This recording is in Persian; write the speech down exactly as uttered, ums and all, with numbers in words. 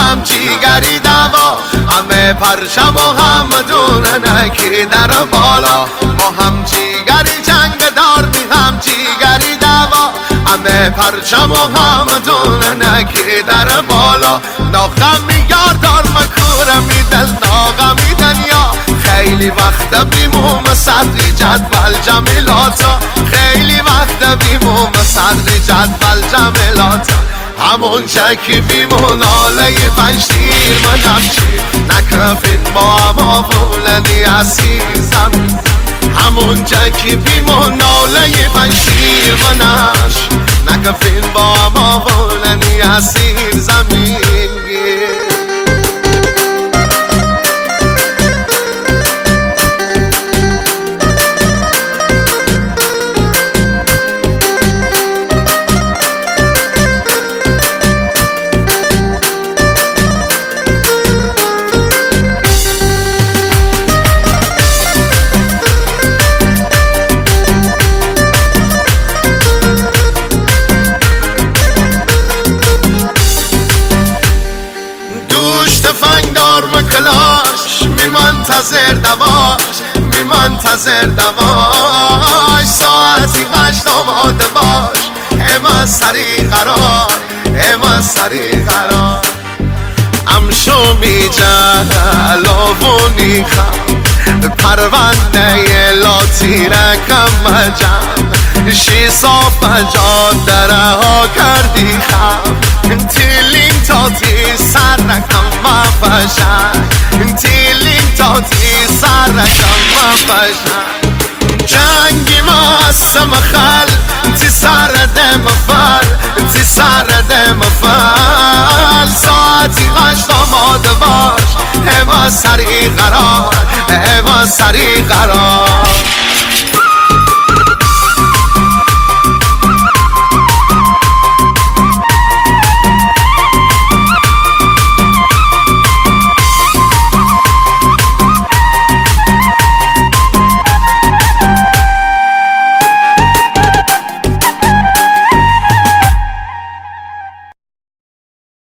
هم جیگری دوا، همه پرچم و هم دوننکی در بالا. با هم جیگری جنگ دار می هم جیگری دوا، همه پرچم و هم دوننکی در بالا. ناغمی یار دار مکورم میدل ناغمی دنیا، خیلی وقت بیموم صدری جدول جمیلاتا، خیلی وقت بیموم صدری جدول جمیلاتا. همون چکی بیمون آله پنجتیر منم چی نکرفین با هم آفولنی عزیزم. همون چکی بیمون آله پنجتیر منم نکرفین با هم آفولنی عزیزم. تفنگدار مکلاش می منتظر دواش، می منتظر دواش. ساعتی هشت آماده باش، اما سری قرار، اما سری قرار. امشو می جلوونی خم پرونده لاتیرکم مجم، شی صاف جاد دره ها کردی خم. تیلین تاتی سر رکم مفشن، تیلین تاتی سر رکم مفشن. جنگی ماسم خل تی سر دم فر، تی سر دم فر. ساعتی هشت آماده باش، اما سری قرار، اما سری قرار.